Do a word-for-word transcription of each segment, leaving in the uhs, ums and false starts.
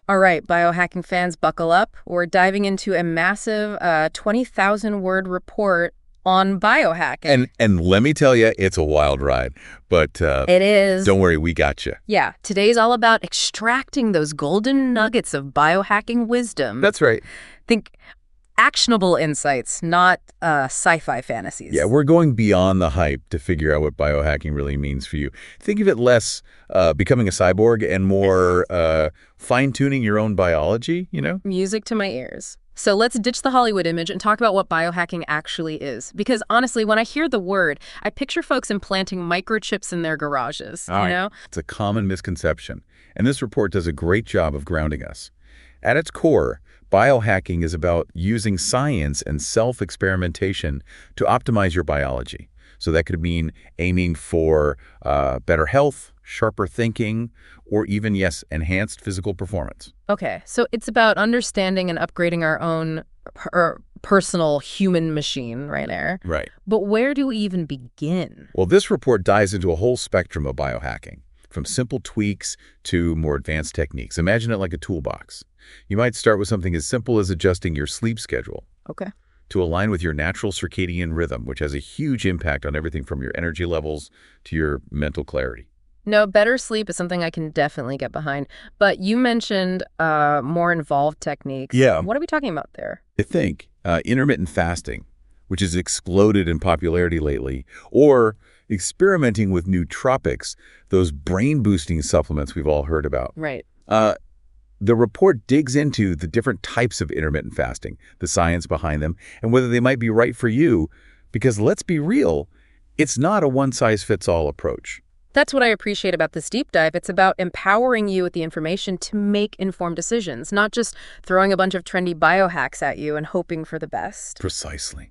All right, biohacking fans, buckle up. We're diving into a massive uh, twenty thousand word report on biohacking. And and let me tell you, it's a wild ride. But uh, It is. don't worry, we got you. Yeah, today's all about extracting those golden nuggets of biohacking wisdom. That's right. Think actionable insights, not uh, sci-fi fantasies. Yeah, we're going beyond the hype to figure out what biohacking really means for you. Think of it less uh, becoming a cyborg and more uh, fine-tuning your own biology, you know? Music to my ears. So let's ditch the Hollywood image and talk about what biohacking actually is. Because honestly, when I hear the word, I picture folks implanting microchips in their garages, All you right. know? It's a common misconception, and this report does a great job of grounding us. At its core, biohacking is about using science and self-experimentation to optimize your biology. So that could mean aiming for uh, better health, sharper thinking, or even, yes, enhanced physical performance. Okay, so it's about understanding and upgrading our own per personal human machine right there. Right. But where do we even begin? Well, this report dives into a whole spectrum of biohacking, from simple tweaks to more advanced techniques. Imagine it like a toolbox. You might start with something as simple as adjusting your sleep schedule Okay. to align with your natural circadian rhythm, which has a huge impact on everything from your energy levels to your mental clarity. No, better sleep is something I can definitely get behind. But you mentioned uh, more involved techniques. Yeah. What are we talking about there? I think uh, intermittent fasting, which has exploded in popularity lately, or experimenting with nootropics, those brain-boosting supplements we've all heard about. Right. Uh, the report digs into the different types of intermittent fasting, the science behind them, and whether they might be right for you, because let's be real, it's not a one-size-fits-all approach. That's what I appreciate about this deep dive. It's about empowering you with the information to make informed decisions, not just throwing a bunch of trendy biohacks at you and hoping for the best. Precisely.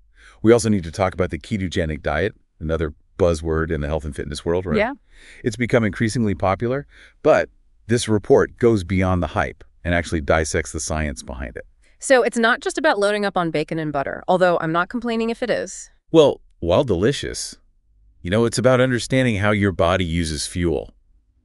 We also need to talk about the ketogenic diet, another buzzword in the health and fitness world, right? Yeah. It's become increasingly popular, but this report goes beyond the hype and actually dissects the science behind it. So it's not just about loading up on bacon and butter, although I'm not complaining if it is. Well, while delicious, you know, it's about understanding how your body uses fuel.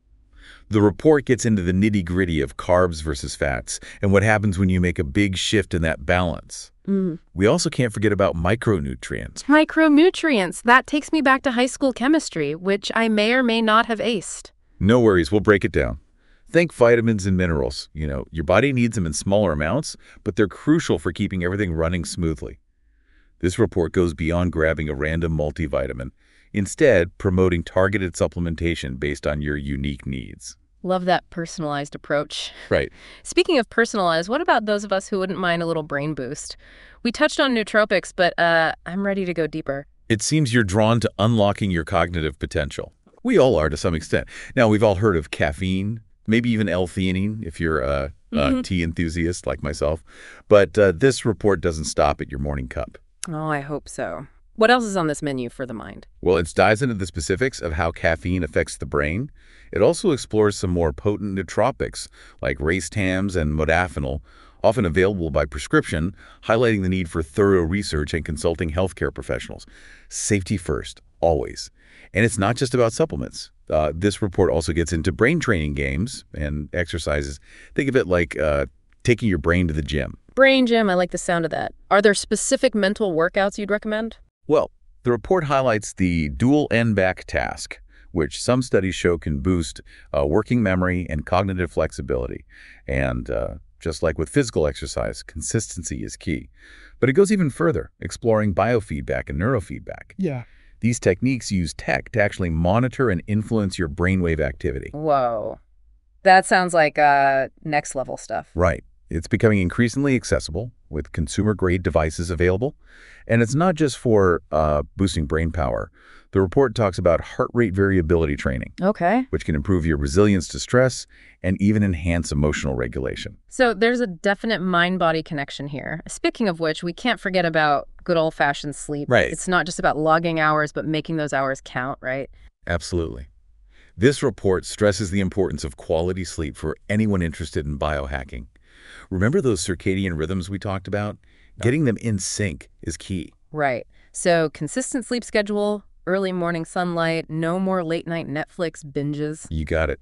The report gets into the nitty-gritty of carbs versus fats and what happens when you make a big shift in that balance. Mm. We also can't forget about micronutrients. Micronutrients. That takes me back to high school chemistry, which I may or may not have aced. No worries, we'll break it down. Think vitamins and minerals. You know, your body needs them in smaller amounts, but they're crucial for keeping everything running smoothly. This report goes beyond grabbing a random multivitamin, instead promoting targeted supplementation based on your unique needs. Love that personalized approach. Right. Speaking of personalized, what about those of us who wouldn't mind a little brain boost? We touched on nootropics, but uh, I'm ready to go deeper. It seems you're drawn to unlocking your cognitive potential. We all are to some extent. Now, we've all heard of caffeine, maybe even L-theanine if you're a, Mm-hmm. a tea enthusiast like myself. But uh, this report doesn't stop at your morning cup. Oh, I hope so. What else is on this menu for the mind? Well, it dives into the specifics of how caffeine affects the brain. It also explores some more potent nootropics like racetams and modafinil, often available by prescription, highlighting the need for thorough research and consulting healthcare professionals. Safety first, always. And it's not just about supplements. Uh, this report also gets into brain training games and exercises. Think of it like uh, taking your brain to the gym. Brain gym, I like the sound of that. Are there specific mental workouts you'd recommend? Well, the report highlights the dual N-back task, which some studies show can boost uh, working memory and cognitive flexibility. And uh, just like with physical exercise, consistency is key. But it goes even further, exploring biofeedback and neurofeedback. Yeah. These techniques use tech to actually monitor and influence your brainwave activity. Whoa. That sounds like uh, next level stuff. Right. It's becoming increasingly accessible with consumer-grade devices available. And it's not just for uh, boosting brain power. The report talks about heart rate variability training, Okay. which can improve your resilience to stress and even enhance emotional regulation. So there's a definite mind-body connection here. Speaking of which, we can't forget about good old-fashioned sleep. Right. It's not just about logging hours, but making those hours count, right? Absolutely. This report stresses the importance of quality sleep for anyone interested in biohacking. Remember those circadian rhythms we talked about? Getting them in sync is key. Right. So consistent sleep schedule, early morning sunlight, no more late-night Netflix binges. You got it.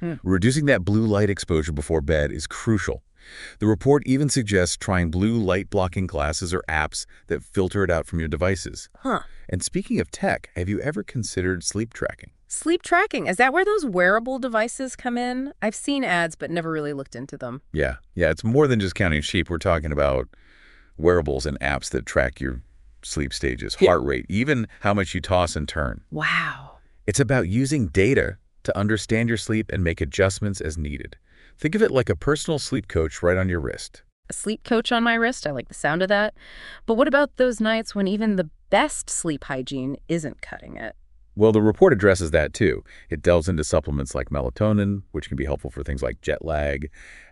Hmm. Reducing that blue light exposure before bed is crucial. The report even suggests trying blue light blocking glasses or apps that filter it out from your devices. Huh. And speaking of tech, have you ever considered sleep tracking? Sleep tracking, is that where those wearable devices come in? I've seen ads, but never really looked into them. Yeah, yeah, it's more than just counting sheep. We're talking about wearables and apps that track your sleep stages, Yeah. heart rate, even how much you toss and turn. Wow. It's about using data to understand your sleep and make adjustments as needed. Think of it like a personal sleep coach right on your wrist. A sleep coach on my wrist, I like the sound of that. But what about those nights when even the best sleep hygiene isn't cutting it? Well, the report addresses that too. It delves into supplements like melatonin, which can be helpful for things like jet lag,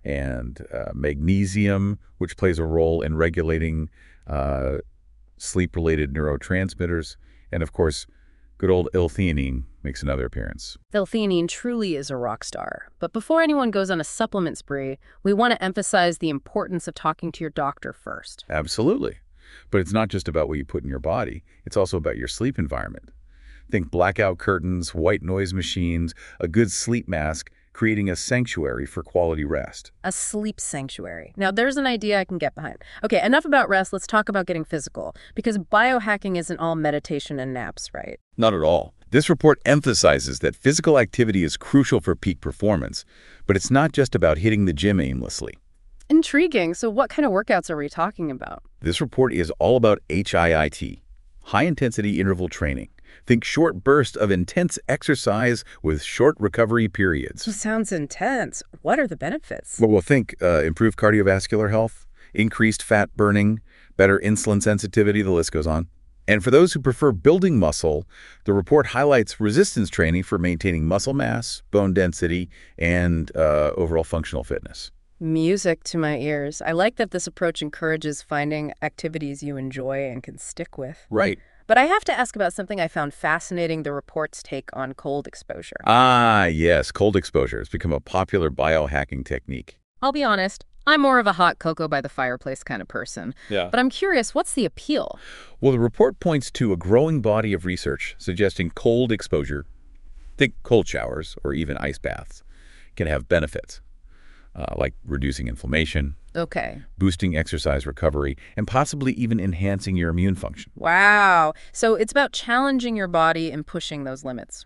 and uh, magnesium, which plays a role in regulating uh, sleep-related neurotransmitters. And of course, good old L-theanine makes another appearance. L-theanine truly is a rock star. But before anyone goes on a supplement spree, we want to emphasize the importance of talking to your doctor first. Absolutely. But it's not just about what you put in your body. It's also about your sleep environment. Think blackout curtains, white noise machines, a good sleep mask, creating a sanctuary for quality rest. A sleep sanctuary. Now, there's an idea I can get behind. Okay, enough about rest. Let's talk about getting physical. Because biohacking isn't all meditation and naps, right? Not at all. This report emphasizes that physical activity is crucial for peak performance, but it's not just about hitting the gym aimlessly. Intriguing. So what kind of workouts are we talking about? This report is all about H I I T, high-intensity interval training. Think short bursts of intense exercise with short recovery periods. Sounds intense. What are the benefits? Well, we'll think uh, improved cardiovascular health, increased fat burning, better insulin sensitivity, the list goes on. And for those who prefer building muscle, the report highlights resistance training for maintaining muscle mass, bone density, and uh, overall functional fitness. Music to my ears. I like that this approach encourages finding activities you enjoy and can stick with. Right. But I have to ask about something I found fascinating, the report's take on cold exposure. Ah, yes, cold exposure has become a popular biohacking technique. I'll be honest, I'm more of a hot cocoa by the fireplace kind of person. Yeah. But I'm curious, what's the appeal? Well, the report points to a growing body of research suggesting cold exposure, think cold showers or even ice baths, can have benefits, uh, like reducing inflammation, Okay. boosting exercise recovery, and possibly even enhancing your immune function. Wow. So it's about challenging your body and pushing those limits.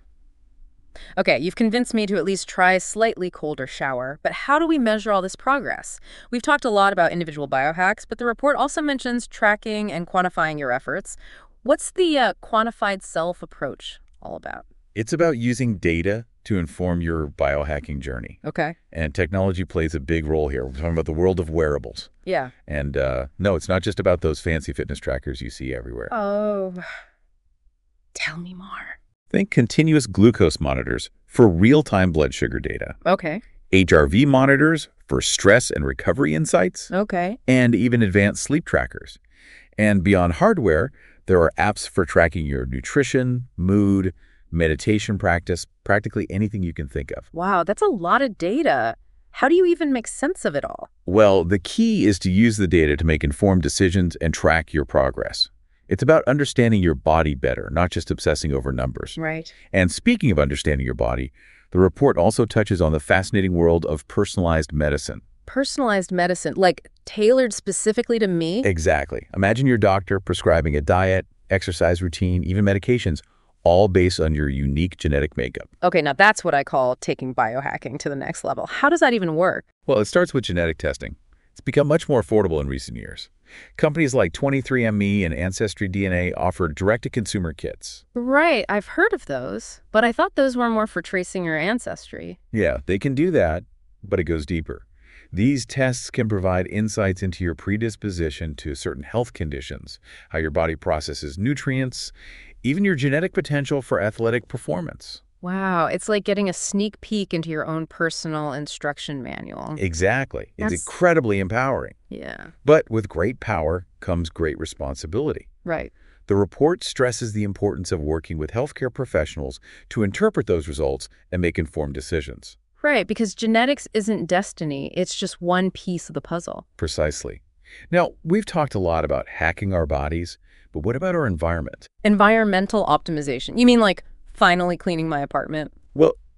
Okay, you've convinced me to at least try a slightly colder shower, but how do we measure all this progress? We've talked a lot about individual biohacks, but the report also mentions tracking and quantifying your efforts. What's the uh, quantified self approach all about? It's about using data to inform your biohacking journey. Okay. And technology plays a big role here. We're talking about the world of wearables. Yeah. And uh, no, it's not just about those fancy fitness trackers you see everywhere. Oh, tell me more. Think continuous glucose monitors for real-time blood sugar data, Okay. H R V monitors for stress and recovery insights, Okay. and even advanced sleep trackers. And beyond hardware, there are apps for tracking your nutrition, mood, meditation practice, practically anything you can think of. Wow, that's a lot of data. How do you even make sense of it all? Well, the key is to use the data to make informed decisions and track your progress. It's about understanding your body better, not just obsessing over numbers. Right. And speaking of understanding your body, the report also touches on the fascinating world of personalized medicine. Personalized medicine, like tailored specifically to me? Exactly. Imagine your doctor prescribing a diet, exercise routine, even medications, all based on your unique genetic makeup. Okay, now that's what I call taking biohacking to the next level. How does that even work? Well, it starts with genetic testing. It's become much more affordable in recent years. Companies like twenty-three and me and Ancestry D N A offer direct-to-consumer kits. Right, I've heard of those, but I thought those were more for tracing your ancestry. Yeah, they can do that, but it goes deeper. These tests can provide insights into your predisposition to certain health conditions, how your body processes nutrients, even your genetic potential for athletic performance. Wow, it's like getting a sneak peek into your own personal instruction manual. Exactly. It's That's- incredibly empowering. Yeah, But with great power comes great responsibility. right. The report stresses the importance of working with healthcare professionals to interpret those results and make informed decisions. Right, because genetics isn't destiny, it's just one piece of the puzzle. Precisely. Now, we've talked a lot about hacking our bodies, but what about our environment? Environmental optimization. You mean like finally cleaning my apartment? Well,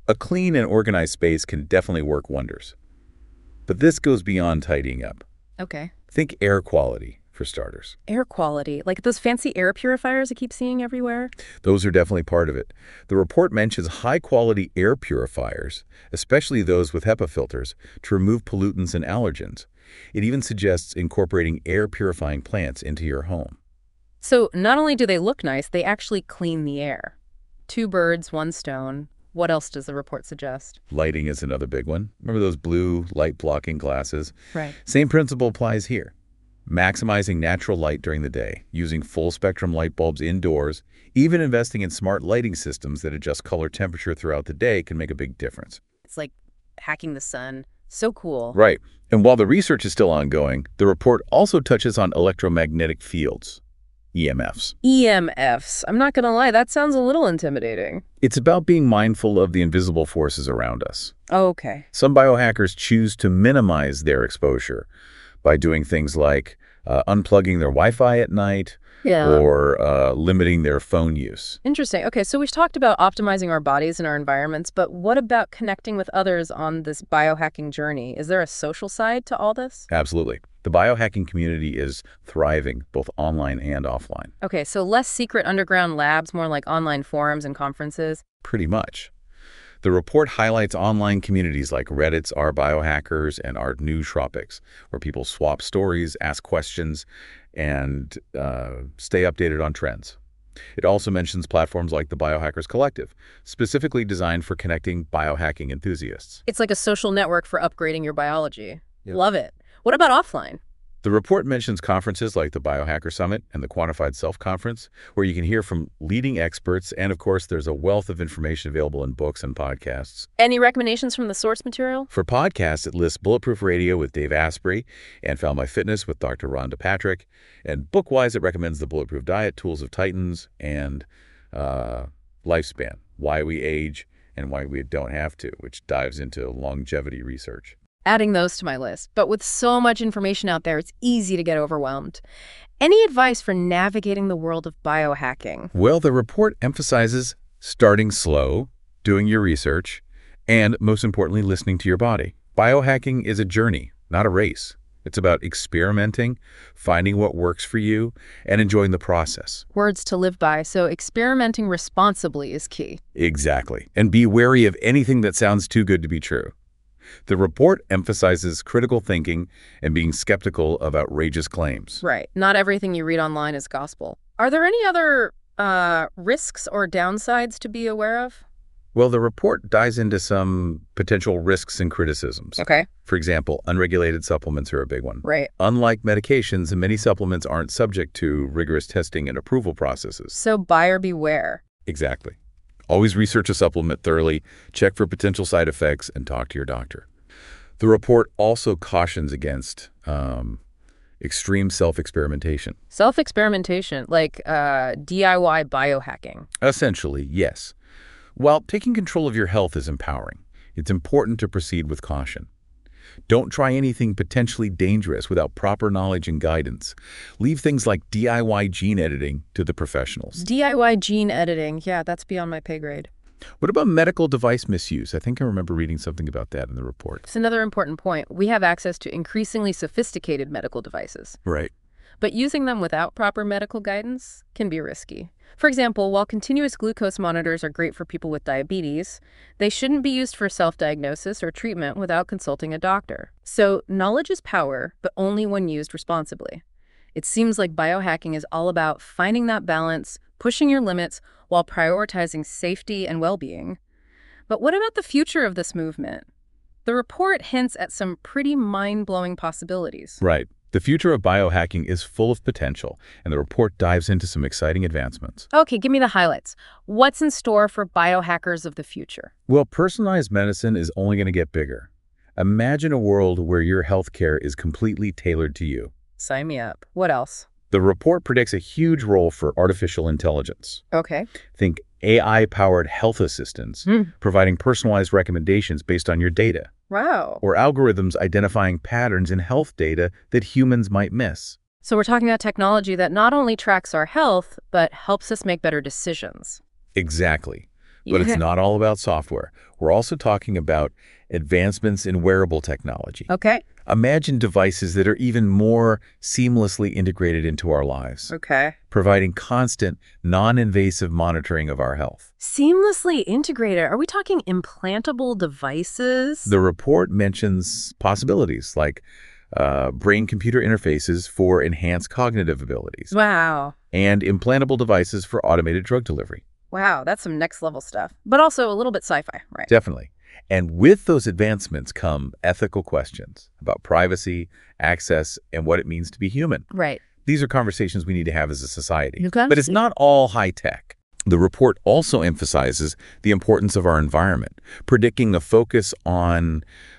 A clean and organized space can definitely work wonders. But this goes beyond tidying up. Okay. Think air quality, for starters. Air quality, like those fancy air purifiers I keep seeing everywhere? Those are definitely part of it. The report mentions high-quality air purifiers, especially those with HEPA filters, to remove pollutants and allergens. It even suggests incorporating air-purifying plants into your home. So not only do they look nice, they actually clean the air. Two birds, one stone. What else does the report suggest? Lighting is another big one. Remember those blue light-blocking glasses? Right. Same principle applies here. Maximizing natural light during the day, using full-spectrum light bulbs indoors, even investing in smart lighting systems that adjust color temperature throughout the day can make a big difference. It's like hacking the sun. So cool. Right. And while the research is still ongoing, the report also touches on electromagnetic fields, E M Fs. E M Fs. I'm not going to lie, that sounds a little intimidating. It's about being mindful of the invisible forces around us. Oh, okay. Some biohackers choose to minimize their exposure by doing things like uh, unplugging their Wi-Fi at night Yeah. or uh, limiting their phone use. Interesting. Okay, so we've talked about optimizing our bodies and our environments, but what about connecting with others on this biohacking journey? Is there a social side to all this? Absolutely. The biohacking community is thriving both online and offline. Okay, so less secret underground labs, more like online forums and conferences. Pretty much. The report highlights online communities like Reddit's Our Biohackers and Our Nootropics, where people swap stories, ask questions, and uh, stay updated on trends. It also mentions platforms like the Biohackers Collective, specifically designed for connecting biohacking enthusiasts. It's like a social network for upgrading your biology. Yep. Love it. What about offline? The report mentions conferences like the Biohacker Summit and the Quantified Self Conference, where you can hear from leading experts, and of course, there's a wealth of information available in books and podcasts. Any recommendations from the source material? For podcasts, it lists Bulletproof Radio with Dave Asprey and Found My Fitness with Doctor Rhonda Patrick. And book-wise, it recommends The Bulletproof Diet, Tools of Titans, and uh, Lifespan, Why We Age and Why We Don't Have to, which dives into longevity research. Adding those to my list. But with so much information out there, it's easy to get overwhelmed. Any advice for navigating the world of biohacking? Well, the report emphasizes starting slow, doing your research, and most importantly, listening to your body. Biohacking is a journey, not a race. It's about experimenting, finding what works for you, and enjoying the process. Words to live by, so experimenting responsibly is key. Exactly. And be wary of anything that sounds too good to be true. The report emphasizes critical thinking and being skeptical of outrageous claims. Right. Not everything you read online is gospel. Are there any other uh, risks or downsides to be aware of? Well, the report dives into some potential risks and criticisms. Okay. For example, unregulated supplements are a big one. Right. Unlike medications, many supplements aren't subject to rigorous testing and approval processes. So buyer beware. Exactly. Always research a supplement thoroughly, check for potential side effects, and talk to your doctor. The report also cautions against um, extreme self-experimentation. Self-experimentation, like uh, D I Y biohacking. Essentially, yes. While taking control of your health is empowering, it's important to proceed with caution. Don't try anything potentially dangerous without proper knowledge and guidance. Leave things like D I Y gene editing to the professionals. D I Y gene editing, yeah, that's beyond my pay grade. What about medical device misuse? I think I remember reading something about that in the report. It's another important point. We have access to increasingly sophisticated medical devices. Right. But using them without proper medical guidance can be risky. For example, while continuous glucose monitors are great for people with diabetes, they shouldn't be used for self-diagnosis or treatment without consulting a doctor. So knowledge is power, but only when used responsibly. It seems like biohacking is all about finding that balance, pushing your limits, while prioritizing safety and well-being. But what about the future of this movement? The report hints at some pretty mind-blowing possibilities. Right. The future of biohacking is full of potential, and the report dives into some exciting advancements. Okay, give me the highlights. What's in store for biohackers of the future? Well, personalized medicine is only going to get bigger. Imagine a world where your healthcare is completely tailored to you. Sign me up. What else? The report predicts a huge role for artificial intelligence. Okay. Think A I-powered health assistants, Hmm. providing personalized recommendations based on your data, Wow. or algorithms identifying patterns in health data that humans might miss. So we're talking about technology that not only tracks our health, but helps us make better decisions. Exactly. But it's Yeah. not all about software. We're also talking about advancements in wearable technology. Okay. Imagine devices that are even more seamlessly integrated into our lives, Okay. providing constant, non-invasive monitoring of our health. Seamlessly integrated. Are we talking implantable devices? The report mentions possibilities like uh, brain-computer interfaces for enhanced cognitive abilities Wow. and implantable devices for automated drug delivery. Wow, that's some next level stuff. But also a little bit sci-fi, right? Definitely. And with those advancements come ethical questions about privacy, access, and what it means to be human. Right. These are conversations we need to have as a society. Okay. But it's not all high-tech. The report also emphasizes the importance of our environment, predicting a focus on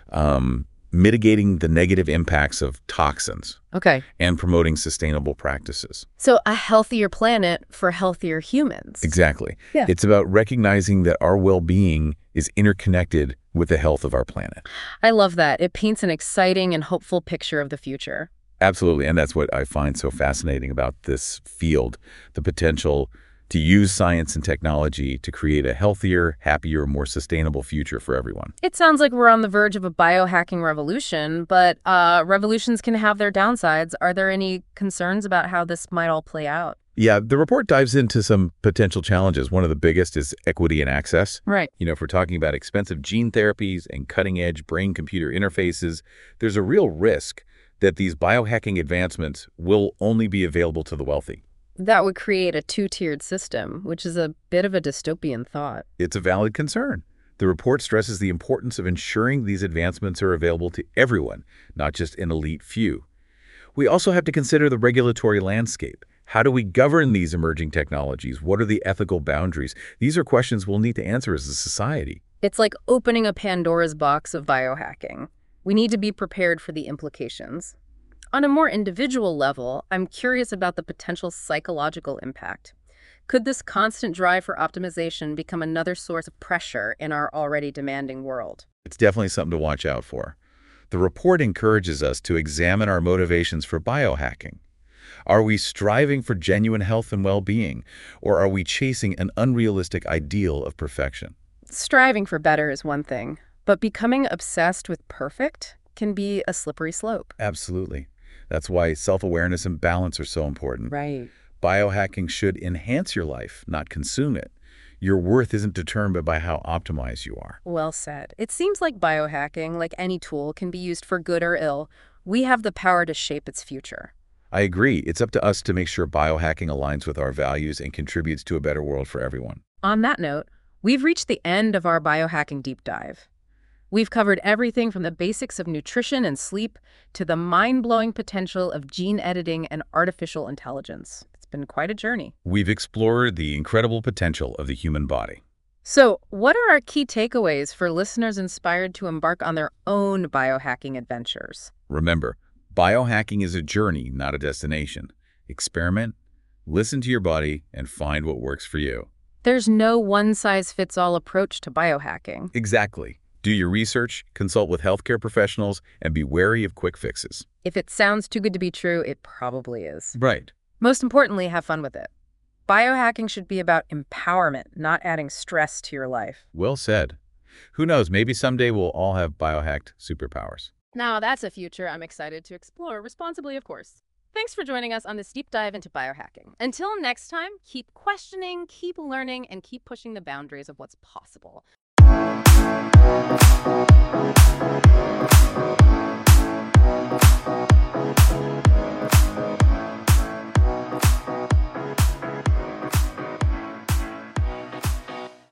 um, mitigating the negative impacts of toxins Okay. and promoting sustainable practices. So a healthier planet for healthier humans. Exactly. Yeah. It's about recognizing that our well-being is interconnected with the health of our planet. I love that. It paints an exciting and hopeful picture of the future. Absolutely. And that's what I find so fascinating about this field, the potential to use science and technology to create a healthier, happier, more sustainable future for everyone. It sounds like we're on the verge of a biohacking revolution, but uh, revolutions can have their downsides. Are there any concerns about how this might all play out? Yeah, the report dives into some potential challenges. One of the biggest is equity and access. Right. You know, if we're talking about expensive gene therapies and cutting-edge brain-computer interfaces, there's a real risk that these biohacking advancements will only be available to the wealthy. That would create a two-tiered system, which is a bit of a dystopian thought. It's a valid concern. The report stresses the importance of ensuring these advancements are available to everyone, not just an elite few. We also have to consider the regulatory landscape. How do we govern these emerging technologies? What are the ethical boundaries? These are questions we'll need to answer as a society. It's like opening a Pandora's box of biohacking. We need to be prepared for the implications. On a more individual level, I'm curious about the potential psychological impact. Could this constant drive for optimization become another source of pressure in our already demanding world? It's definitely something to watch out for. The report encourages us to examine our motivations for biohacking. Are we striving for genuine health and well-being, or are we chasing an unrealistic ideal of perfection? Striving for better is one thing, but becoming obsessed with perfect can be a slippery slope. Absolutely. That's why self-awareness and balance are so important. Right. Biohacking should enhance your life, not consume it. Your worth isn't determined by how optimized you are. Well said. It seems like biohacking, like any tool, can be used for good or ill. We have the power to shape its future. I agree. It's up to us to make sure biohacking aligns with our values and contributes to a better world for everyone. On that note, we've reached the end of our biohacking deep dive. We've covered everything from the basics of nutrition and sleep to the mind-blowing potential of gene editing and artificial intelligence. It's been quite a journey. We've explored the incredible potential of the human body. So, what are our key takeaways for listeners inspired to embark on their own biohacking adventures? Remember, biohacking is a journey, not a destination. Experiment, listen to your body, and find what works for you. There's no one-size-fits-all approach to biohacking. Exactly. Do your research, consult with healthcare professionals, and be wary of quick fixes. If it sounds too good to be true, it probably is. Right. Most importantly, have fun with it. Biohacking should be about empowerment, not adding stress to your life. Well said. Who knows, maybe someday we'll all have biohacked superpowers. Now, that's a future I'm excited to explore, responsibly, of course. Thanks for joining us on this deep dive into biohacking. Until next time, keep questioning, keep learning, and keep pushing the boundaries of what's possible.